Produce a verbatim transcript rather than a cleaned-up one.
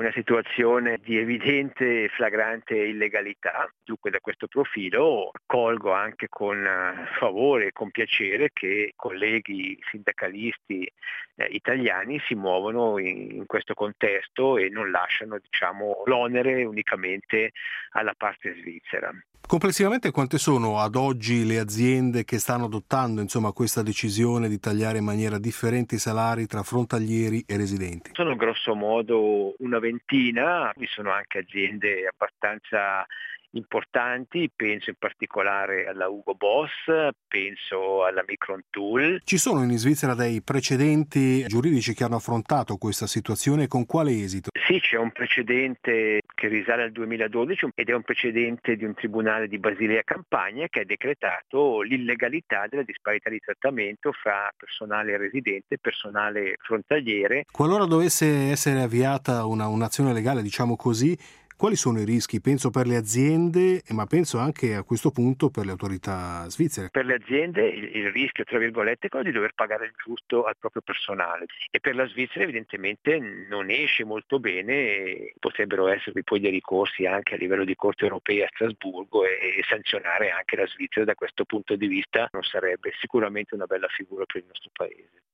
una situazione di evidente e flagrante illegalità. Dunque da questo profilo colgo anche con favore e con piacere che colleghi sindacalisti eh, italiani si muovono in, in questo contesto e non lasciano, diciamo, l'onere unicamente alla parte svizzera. Complessivamente quante sono ad oggi le aziende che stanno adottando insomma questa decisione di tagliare in maniera differente i salari tra frontalieri e residenti? Sono grosso modo una ventina, vi sono anche aziende abbastanza importanti, penso in particolare alla Hugo Boss, penso alla Micron Tool. Ci sono in Svizzera dei precedenti giuridici che hanno affrontato questa situazione, con quale esito? Sì, c'è un precedente che risale al duemiladodici ed è un precedente di un tribunale di Basilea Campania che ha decretato l'illegalità della disparità di trattamento fra personale residente e personale frontaliere. Qualora dovesse essere avviata una, un'azione legale, diciamo così, quali sono i rischi? Penso per le aziende, ma penso anche a questo punto per le autorità svizzere. Per le aziende il, il rischio, tra virgolette, è quello di dover pagare il giusto al proprio personale, e per la Svizzera evidentemente non esce molto bene e potrebbero esservi poi dei ricorsi anche a livello di Corte europea a Strasburgo, e, e sanzionare anche la Svizzera da questo punto di vista non sarebbe sicuramente una bella figura per il nostro Paese.